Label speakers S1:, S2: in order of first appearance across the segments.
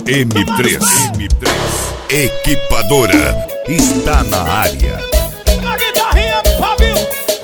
S1: M3 Equipadora está na área.
S2: A guitarrinha do Fabio.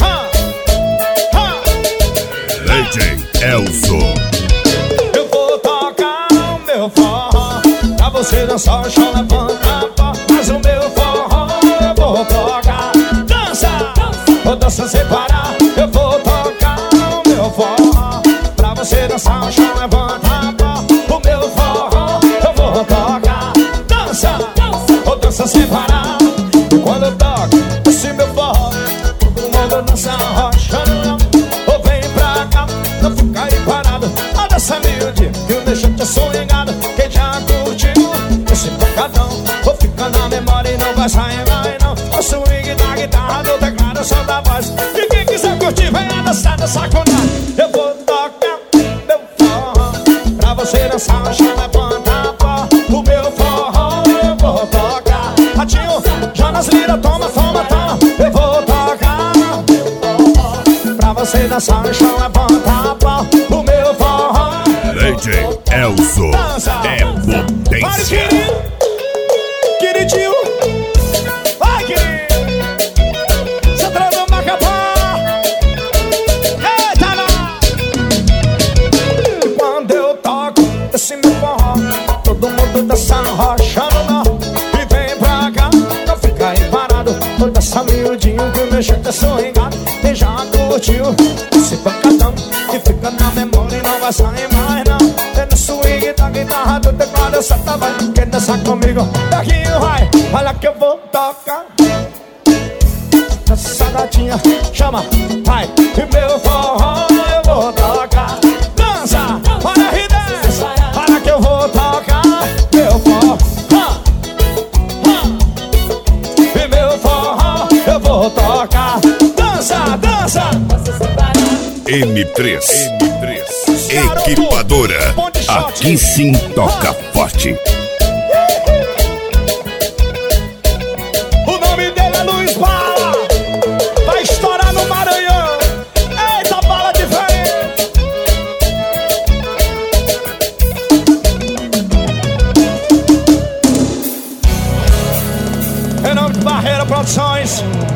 S1: DJ Elson.
S2: Eu vou tocar o meu forró pra você dançar o chão, levanta a pó. Mas o meu forró eu vou tocar. Dança, ou dança sem parar. Eu vou tocar o meu forró pra você dançar o chão, levanta a pó. O meu forró eu vou tocar. Dança, ou dança sem parar. E quando eu toco esse meu forró, todo mundo dança rocha. Ou vem pra cá, não fica aí parado. Olha essa miúde que deixa te sonhado. Quem já curtiu esse pancadão, ou fica na memória e não vai sair mais não. O swing da guitarra, do teclado, o som da voz. E quem quiser curtir, venha dançar dessa sacanagem. Eu vou tocar meu forró pra você dançar o chão, levanta a pó. O meu forró eu vou tocar. Ratinho, Jonas Lira, toma, toma, toma. Eu vou tocar pra você dançar no chão, levanta a pó. O meu forró
S1: DJ Elson é
S2: Vai,
S1: potência.
S2: queridinho. Vai, querido. Você travou Macapá. Eita, lá. E quando eu toco esse meu forró, todo mundo dançando, rochando nó. E vem pra cá, não fica aí parado. Toda essa miudinho que deixa até sorringado. Quem já curtiu esse pancadão que fica na memória e não vai sair mais não. É no swing da guitarra, do teclado, essa tá vai. Quer dançar comigo? Daqui vai. Olha que eu vou tocar essa gatinha, chama, vai. E meu forró eu vou tocar. Dança, olha a R10. Olha que eu vou tocar meu forró. E meu forró eu vou tocar. Dança, dança.
S1: M3 Equipadora. Aqui sim toca forte.
S2: O nome dele é Luiz Bala. Vai estourar no Maranhão. Eita, bala diferente. Em nome de Barreira Produções,